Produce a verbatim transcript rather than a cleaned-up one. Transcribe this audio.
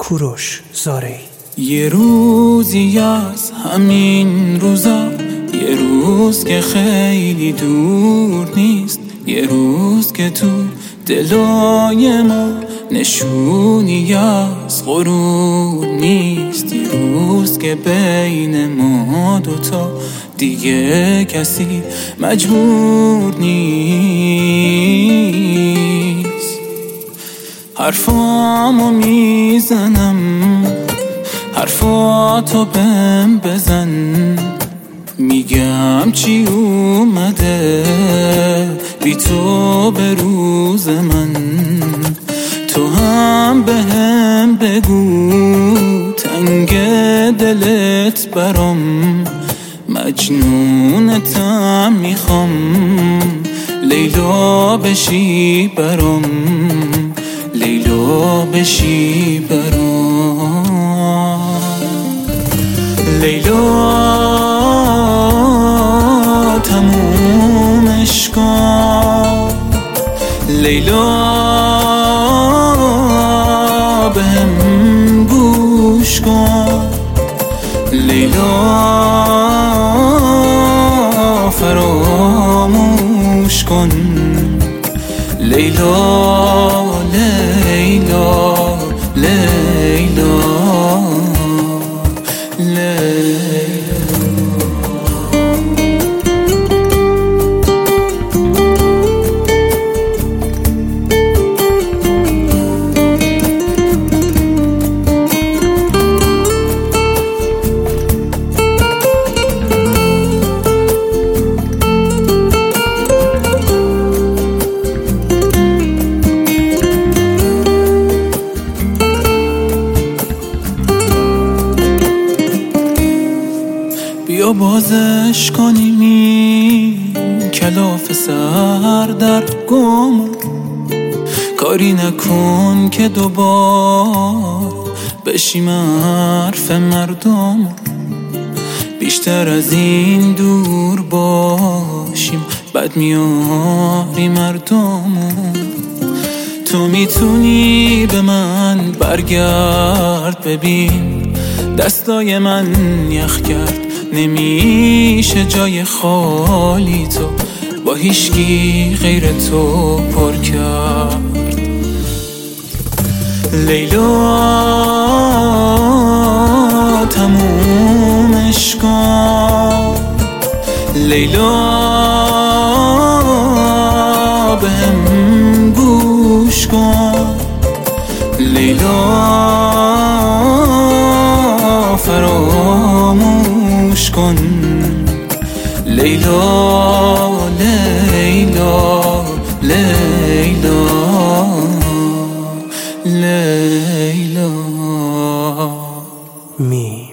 کوروش زارعی. یه روزی از همین روزا، یه روز که خیلی دور نیست، یه روز که تو دلای ما نشونی از غرور نیست، یه روز که بین ما دوتا دیگه کسی مجبور نیست. حرفامو میزنم، حرفاتو بهم بزن، میگم چی اومده بی تو به روز من. تو هم بهم بگو تنگ دلت برام، مجنونتم میخوام لیلا بشی برام، لیلا بشی برام. لیلا تمومش کن، لیلا بهم گوش کن، لیلا فراموش کن، لیلا لیلا لیلا لیلا. بیا بازش کنیم این کلاف سر در گم، کاری نکن که دوبار بشیم حرف مردم. بیشتر از این دور باشیم بد میاری مردم. تو میتونی به من برگرد، ببین دستای من یخ کرد، نمیشه جای خالی تو با هیچکی غیر تو پر کرد. لیلا تمومش کن، لیلا بهم گوش کن، لیلا فراموش کن، لیلا لیلا لیلا لیلا. می